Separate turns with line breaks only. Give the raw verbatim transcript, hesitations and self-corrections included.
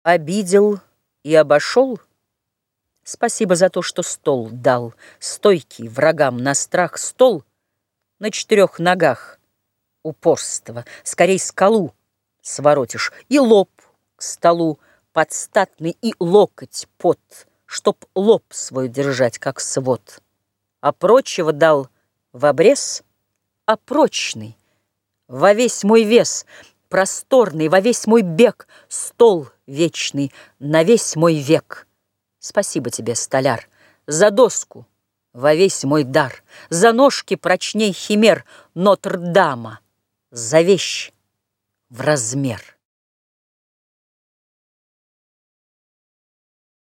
Обидел и обошел? Спасибо за то, что стол дал, стойкий врагам на страх стол на четырех ногах. Упорство, скорей скалу своротишь, и лоб к столу подстатный, и локоть под, чтоб лоб свой держать, как свод. А прочего дал в обрез, а прочный во весь мой вес, просторный во весь мой бег, стол вечный на весь мой век. Спасибо тебе, столяр, за доску во весь мой дар, за ножки прочней химер Нотр-Дама, за вещь в размер.